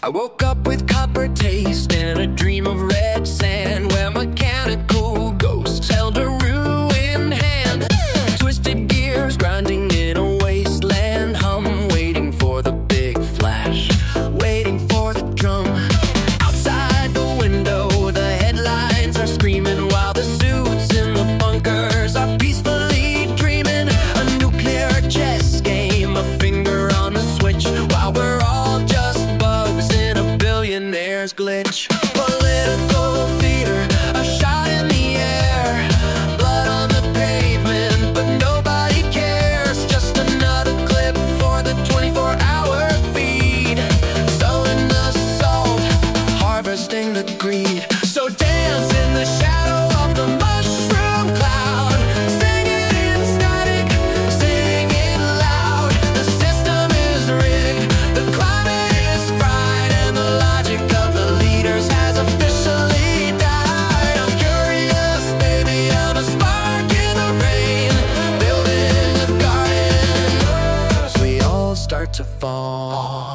I woke up with copper taste and a dream of red sand, where mechanical ghosts held a ruined hand. Twisted gears grinding in a wasteland hum, waiting for the big flash, waiting for the drum. Outside the window, the headlines are screaming, while the suits in the bunkers are peacefully dreaming. A nuclear chess game, a finger on the switch, while we're all just bugs in a billionaire's glitch. Political theater, a shot in the air, blood on the pavement, but nobody cares. Just another clip for the 24-hour feed, sowing the salt, harvesting the greed. So dance in the shadow of the mushroom cloud, sing it in static, sing it loud. The system is rigged, the climate is fried, and the logic of the leaders has officially died. I'm curious, baby, I'm a spark in the rain, building a garden as we all start to fall.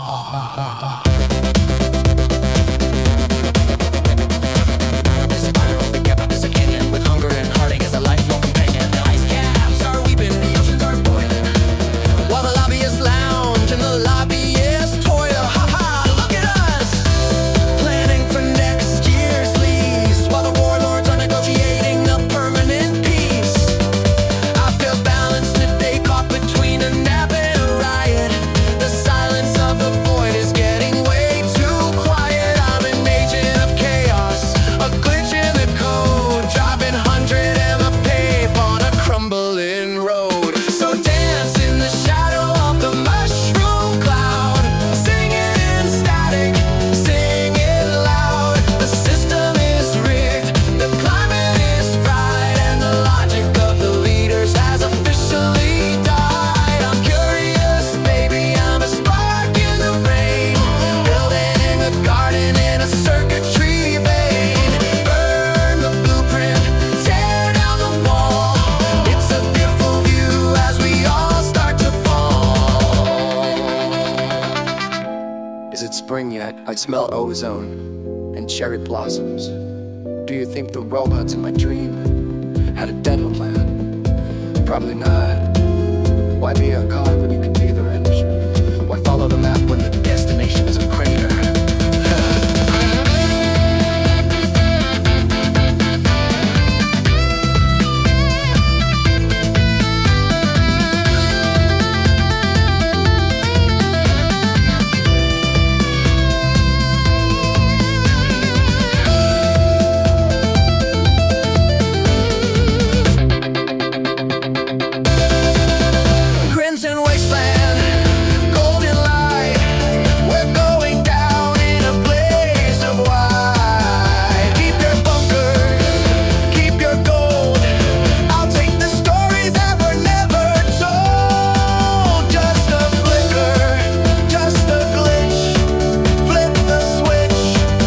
This spiral together is a canyon with hunger and heartache as a lifelong companion. The ice caps are weeping, the oceans are boiling, while the lobbyists lounge and the lobbyists toil. Ha ha, look at us, planning for next year's lease, while the warlords are negotiating a permanent peace. I feel balanced today, caught between a nap and a riot. The silence of the void is getting way too quiet. I'm an agent of chaos, a glitch in the code, driving 100 M a pape on a crumbling road. So dance in the shadow of the mushroom cloud, sing it in static, sing it loud. The system is rigged, the climate is fried, and the logic of the leaders has officially died. I'm curious, baby, I'm a spark in the rain, building a garden in a circuitry vein. Burn the blueprint, tear down the wall. It's a beautiful view as we all start to fall. Is it spring yet? I smell ozone and cherry blossoms. Do you think the robots in my dream had a dental plan? Probably not. Why be a cog when you can be the wrench? Why follow the map when the destination is a crater? Crimson wasteland, golden light, we're going down in a blaze of white. Keep your bunkers, keep your gold, I'll take the stories that were never told. Just a flicker, just a glitch, flip the switch,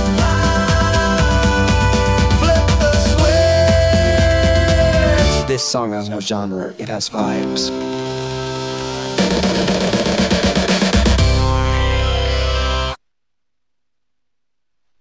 flip the switch. This song has no genre, it has vibes.